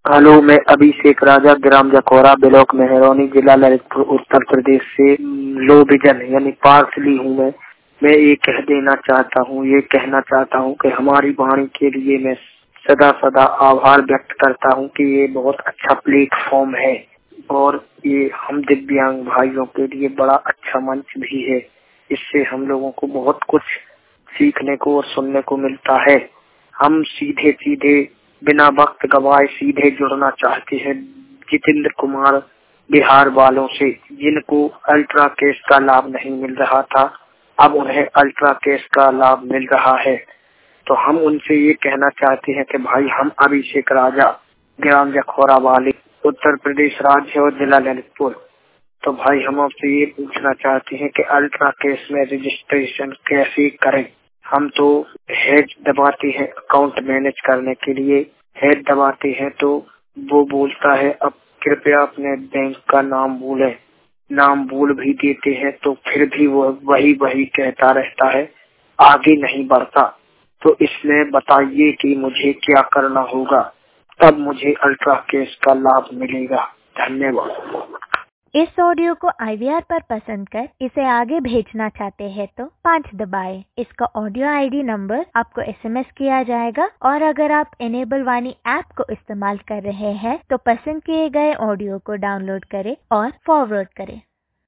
Hello, मैं अभिषेक राजा, ग्राम Jakhaura, block Mehrauni, जिला ललितपुर, उत्तर प्रदेश से लो विजन यानी पार्सली हूँ। मैं ये कहना चाहता हूँ कि हमारी वाणी के लिए मैं सदा सदा आभार व्यक्त करता हूँ कि ये बहुत अच्छा प्लेटफॉर्म है और ये हम दिव्यांग भाइयों के लिए बड़ा अच्छा मंच भी है। इससे हम लोगों को बहुत कुछ सीखने को और सुनने को मिलता है। हम सीधे बिना वक्त गवाए सीधे जुड़ना चाहते हैं जितेंद्र कुमार बिहार वालों से, जिनको अल्ट्रा केस का लाभ नहीं मिल रहा था, अब उन्हें अल्ट्रा केस का लाभ मिल रहा है। तो हम उनसे ये कहना चाहते हैं कि भाई, हम अभिषेक राजा, ग्राम जखौरा वाले, उत्तर प्रदेश राज्य और जिला ललितपुर, तो भाई हम आपसे ये पूछना चाहते हैं कि अल्ट्रा केस में रजिस्ट्रेशन कैसे करें। हम तो हेड दबाते हैं अकाउंट मैनेज करने के लिए, हेड दबाते हैं तो वो बोलता है अब कृपया अपने बैंक का नाम बोलें। नाम बोल भी देते हैं तो फिर भी वो वही कहता रहता है, आगे नहीं बढ़ता। तो इसमें बताइए कि मुझे क्या करना होगा, तब मुझे अल्ट्रा केस का लाभ मिलेगा। धन्यवाद। इस ऑडियो को IVR पर पसंद कर इसे आगे भेजना चाहते हैं तो 5 दबाएं। इसका ऑडियो ID नंबर आपको SMS किया जाएगा और अगर आप इनेबल वाणी ऐप को इस्तेमाल कर रहे हैं तो पसंद किए गए ऑडियो को डाउनलोड करें और फॉरवर्ड करें।